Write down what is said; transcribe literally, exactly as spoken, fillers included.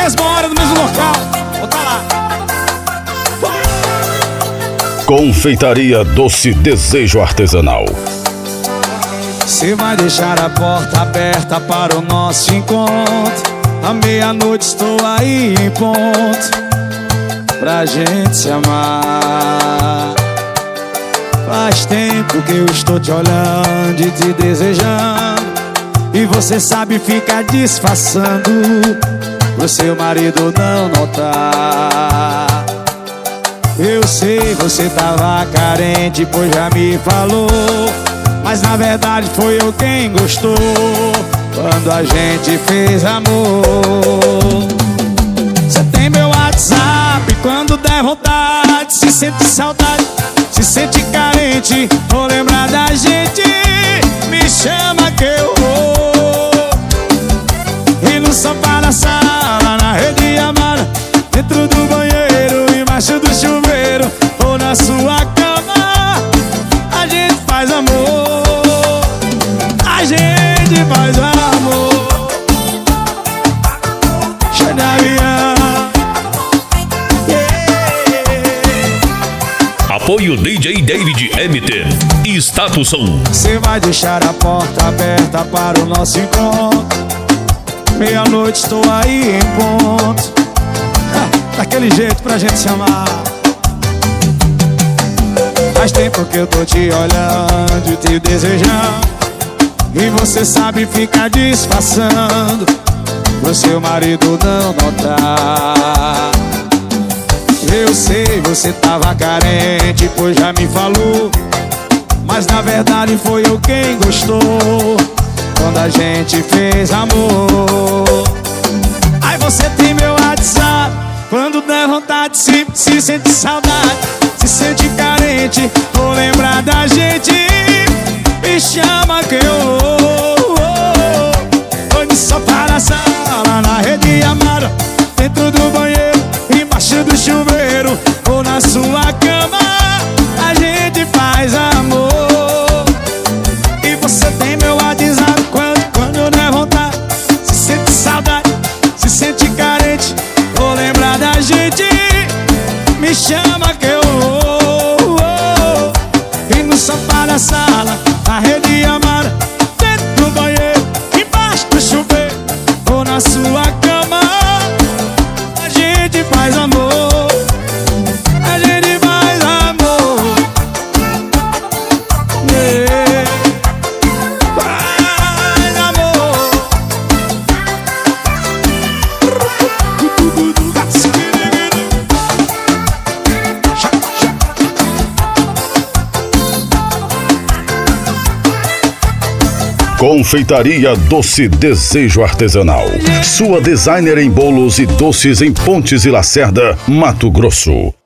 mesma hora, no mesmo local. Bota lá. Confeitaria Doce Desejo Artesanal. Você vai deixar a porta aberta para o nosso encontro. À meia-noite estou aí em ponto pra gente se amar. Faz tempo que eu estou te olhando e te desejando, e você sabe ficar disfarçando pro seu marido não notar. Eu sei, você tava carente, pois já me falou, mas na verdade foi eu quem gostou quando a gente fez amor. Você tem meu WhatsApp, quando der vontade, se sente saudade, se sente carente, ou lembrar da gente, me chama que eu vou. E no sofá da sala, na rede amada, dentro do banheiro, embaixo do chuveiro, ou na sua cama, a gente faz amor. A gente faz amor. Cheio de avião. Apoio D J David Emmiter e Status Som. Você vai deixar a porta aberta para o nosso encontro. Meia-noite estou aí em ponto. Ha, daquele jeito pra gente se amar. Faz tempo que eu tô te olhando e te desejando, e você sabe ficar disfarçando pro seu marido não notar. Eu sei, você tava carente, pois já me falou, mas na verdade foi eu quem gostou quando a gente fez amor. Aí você tem meu WhatsApp, quando der vontade, se, se sente saudade, se sente carente, ou lembrar da gente, me chama que eu vou. Foi no sofá da sala, na rede amada, dentro do banheiro, embaixo do chuveiro, ou na sua cama, a gente faz amor. E você tem meu WhatsApp, quando, quando der vontade, se sente saudade, se sente carente, ou lembrar da gente, me chama que eu vou. E no sofá da sala, na rede amada, dentro do banheiro, embaixo do chuveiro, ou na sua cama, a gente faz amor. A gente faz amor. Yeah. Faz amor. Confeitaria Doce Desejo Artesanal. Sua designer em bolos e doces em Pontes e Lacerda, Mato Grosso.